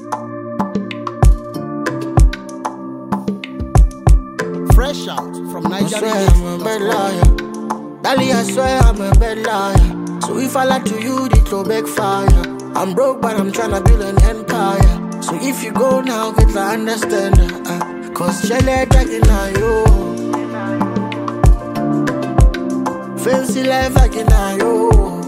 Fresh out from Nigeria. I swear I'm a bad liar. Dali, I swear I'm a bad liar. So if I lie to you, it will backfire. I'm broke, but I'm tryna build an empire. So if you go now, get the understand. Cause Shelley taking on you. Fancy life I can on you.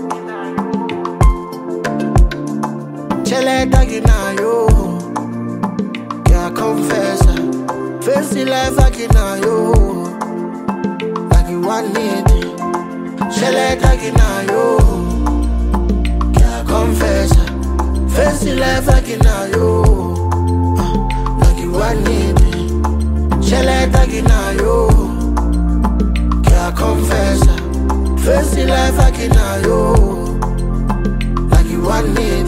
Shelley taking on you. Yeah, confess. Fancy life I can on you. Like you want it. Shelley taking on you. Yeah, confess. Fancy life I can on you. Like you want it. Shelley taking on you. Yeah, confess. Fancy life I can on you. Like you want it.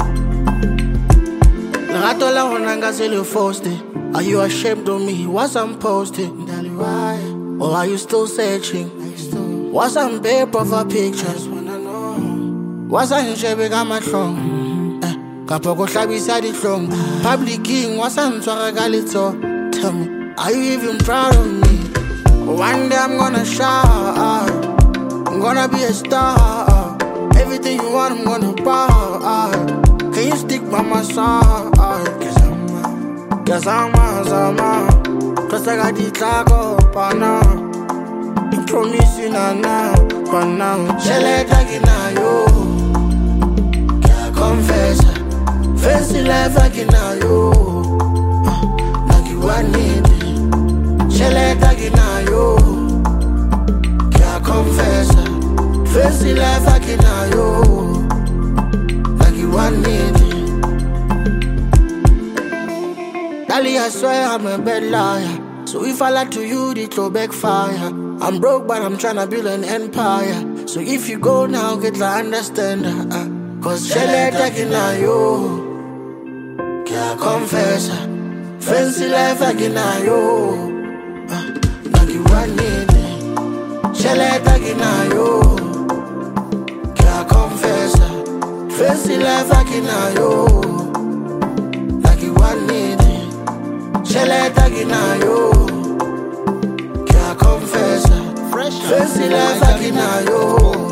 Lerato la honanga se le forced. Are you ashamed of me? What's I'm posting? Why? Or are you still searching? What's on paper for pictures? What's on shape got my throne? Kapoko shabisa di throne. Public king, what's on swaragalito? Tell me, are you even proud of me? One day I'm gonna shine. I'm gonna be a star. Everything you want, I'm gonna buy. Can you stick by my side? Cause I'm cause I got the clock up and now. I promise you now, but now Shelley taking on you. Can't confess. Fancy life I can on you. Like you want it. Shelley taking on you. Can't confess. Fancy life I can on you. Like you want it. Dali, I swear I'm a bad liar. So if I lie to you, it will backfire. I'm broke, but I'm tryna build an empire. So if you go now, get the understand. Cause Shelley taking on you. Can't confess. Fancy life I can on you. Like you want it. Shelley taking on you. Can't confess. Fancy life I can on you. Like you want it. Shelley taking on you. Can't confess. Fresh out Fancy from life I can Nigeria. on you.